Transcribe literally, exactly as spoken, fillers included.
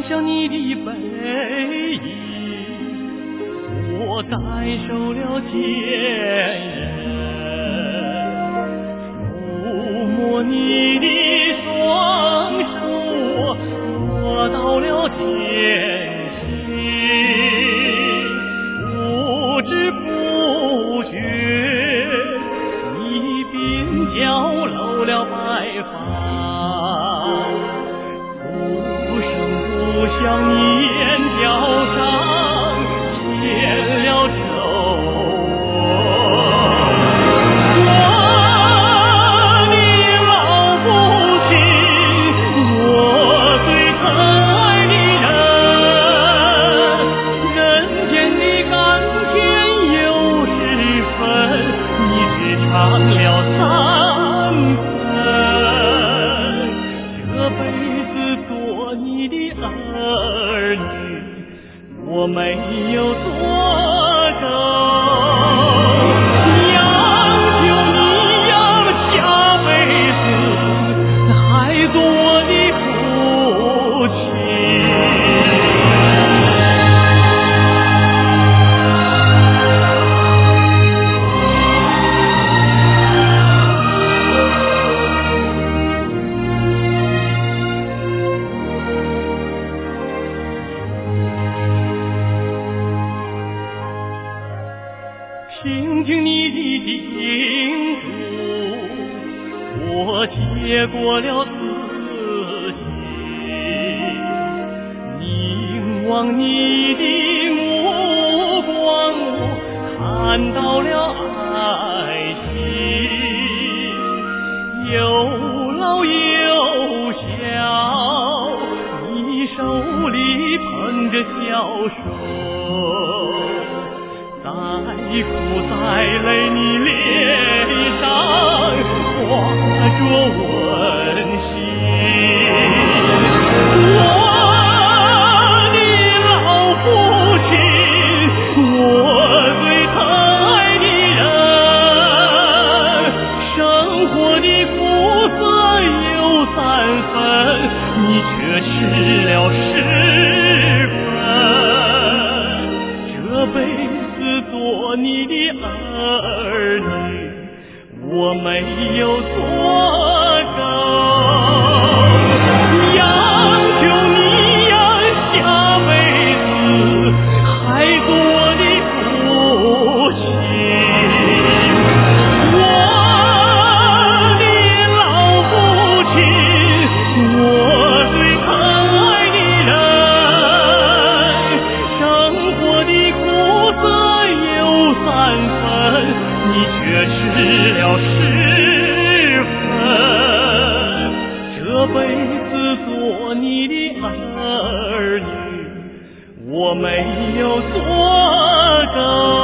想你的背影，我感受了坚韧，抚摸你的双手，我摸到了天心，不知不觉你鬓角露了白发，不声不响你眼角上牵了手。尝了三分，这辈子做你的儿女，我没有做够，央求你让下辈子还做我的父亲。听听你的叮嘱，我接过了自己，凝望你的目光，我看到了爱情，有老有小，你手里捧着小手，再苦再累你脸上挂着温馨，我的老父亲，我最疼爱的人，生活的苦涩有三分，你却吃了十分，这辈子做你的儿女，我没有做够，央求你让下辈子还做我的父亲，我的老父亲，我最疼爱的人，生活的苦涩有三分，你却吃了十分，这辈子做你的儿女，我没有做够。